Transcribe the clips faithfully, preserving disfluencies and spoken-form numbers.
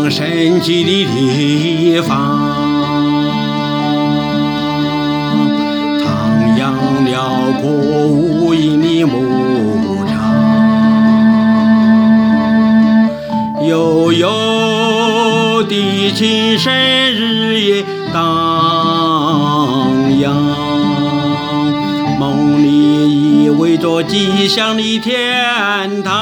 样神奇的地方，徜徉辽阔无垠的牧场，悠悠的琴声日夜荡漾，梦里依偎着吉祥的天堂。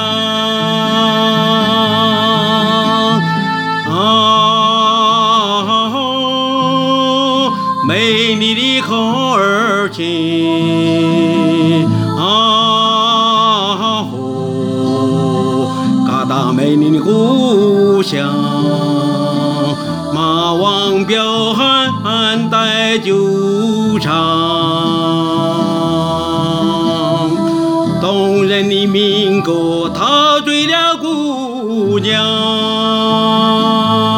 啊，美丽的口儿琴，啊呼，嘎达美丽的故乡，马王彪悍带酒唱，动人的民歌陶醉了姑娘。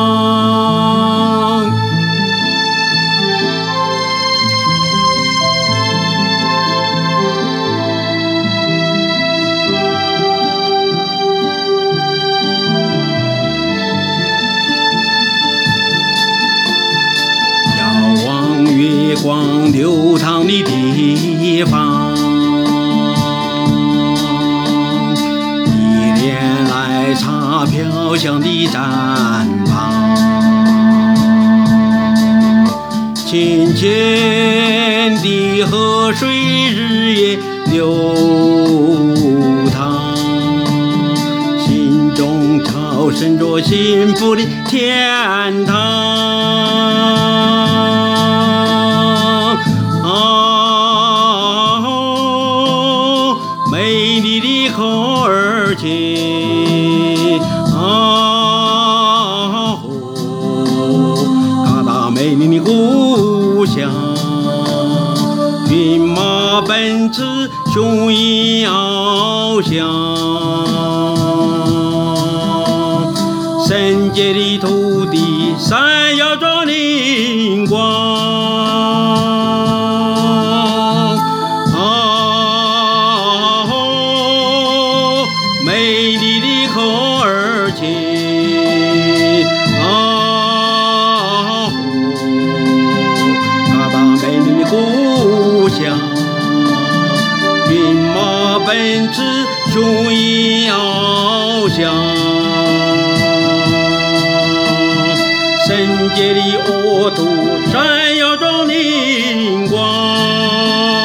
月光流淌的地方，一帘来茶飘香的毡房，清浅的河水日夜流淌，心中超生着幸福的天堂。美丽的口儿琴，啊呼，嘎达美丽的故乡，骏马奔驰，雄鹰翱翔，圣洁的土地闪耀着灵光。美丽的口儿琴，啊呼，嘎达美丽的故乡，骏马奔驰，雄鹰翱翔，圣洁的沃土闪耀着灵光。